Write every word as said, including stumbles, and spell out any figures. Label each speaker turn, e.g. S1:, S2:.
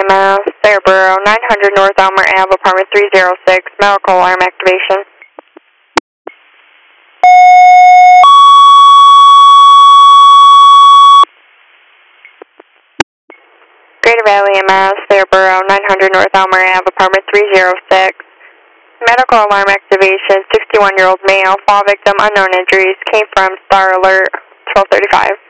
S1: M S, Saraburo, nine hundred North Elmer Ave, apartment three oh six, medical alarm activation. Greater Valley M S, Saraburo, nine hundred North Elmer Ave, apartment three oh six. Medical alarm activation, sixty-one-year-old male, fall victim, unknown injuries, came from Star Alert, twelve thirty-five.